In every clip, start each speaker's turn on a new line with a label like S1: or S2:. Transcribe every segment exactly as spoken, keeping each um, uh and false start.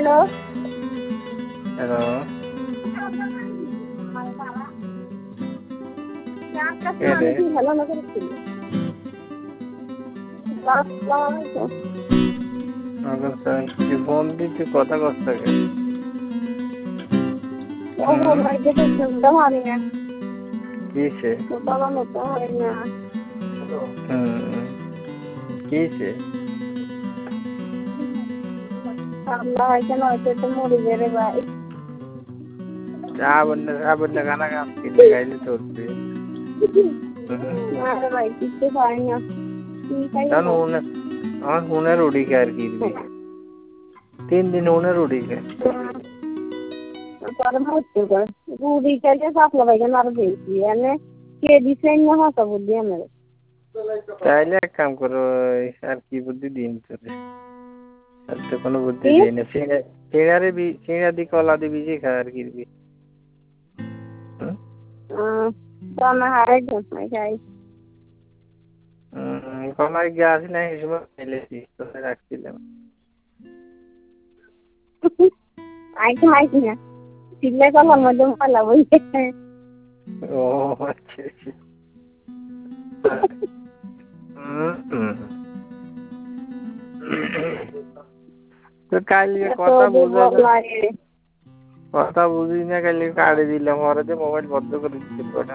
S1: hello
S2: hello কে রে
S1: hello না করেছিল
S2: কি ফোন দিচ্ছি কথা কষ্ট কে
S1: ও বললাই যে শুনতে পারি না
S2: কিসে
S1: বাবা মতো হয় না
S2: হুম কিসে
S1: আল্লাহ কেন হয়তো তো মরে যাবে ভাই
S2: সাবন সাবন গানা গান কিনে গাইলে চলবে
S1: আরে ভাই কিছু পাই না
S2: কারণ উনি আমার ফোনের উড়ি কে আর কি তিন দিন উনের উড়ি কে
S1: পরে মরতে করে উড়ি চাইলে সাপলা ভাই কেন আর বেশি এনে কে দিছে না হতো বুদ্ধি আমার
S2: তাইলে এক কাম করো আর কি বুদ্ধি দিন চলে আর তো কোনো বুদ্ধি দেয় না সিঙ্গারে বি সিঙ্গা দি কলা দি বিজি খা আর কি দিবি
S1: তো আমার হারাই যাই যাই
S2: কলাই গ্যাস নাই হিসেবে ফেলেছি তোকে রাখছিলাম
S1: আইতে আইতে না চিল্লে কলার মধ্যে পালা বলছে
S2: ও আচ্ছা আচ্ছা তো কালকে কথা বুঝা কথা বুঝি না কালকে কাটে দিলাম ওরা যে মোবাইল বন্ধ করে দিচ্ছিল ওটা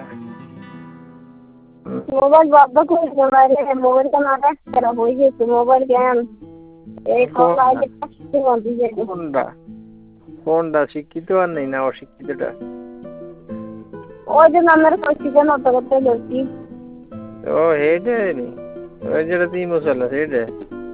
S1: মোবাইল বন্ধ করে দিল বাইরে মোবাইলটা না রাখতে হয়ে গেছে মোবাইল গেম এই কথা আগে থাকতে বন্ধ দিয়ে
S2: কোনটা কোনটা শিক্ষিত আর নেই না অশিক্ষিতটা
S1: ওই যে নামের কষ্টিতে নত করতে গেছি
S2: ও হেডে নি ওই যেটা তুই মশলা হেডে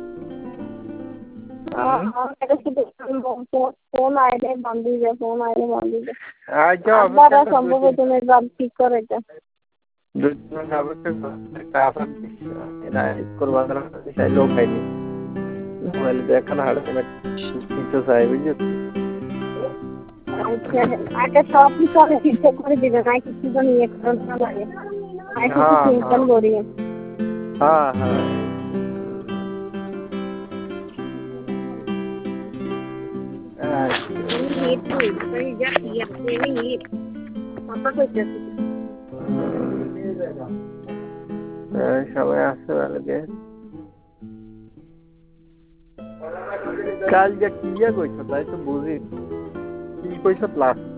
S1: ফোন আইলে বন্ধ দিয়ে ফোন আইলে বন্ধ দিয়ে
S2: আচ্ছা
S1: আপনারা সম্ভব তুমি বাদ ঠিক করে এটা
S2: দুজন যাবে কাফার এরা করবা না চাই লোক খাইনি মোবাইল দেখা না হাড়ে শিক্ষিত চাই বুঝছো
S1: আচ্ছা সব কিছু আমি ঠিকঠাক করে দিবেন আর কিছু তো নিয়ে করতে লাগে আর কিছু চিন্তা করি
S2: হ্যাঁ হ্যাঁ সবাই আসতে পারবে কাল যা কি কইছো তাই তো বুঝি কি কইছো প্লাস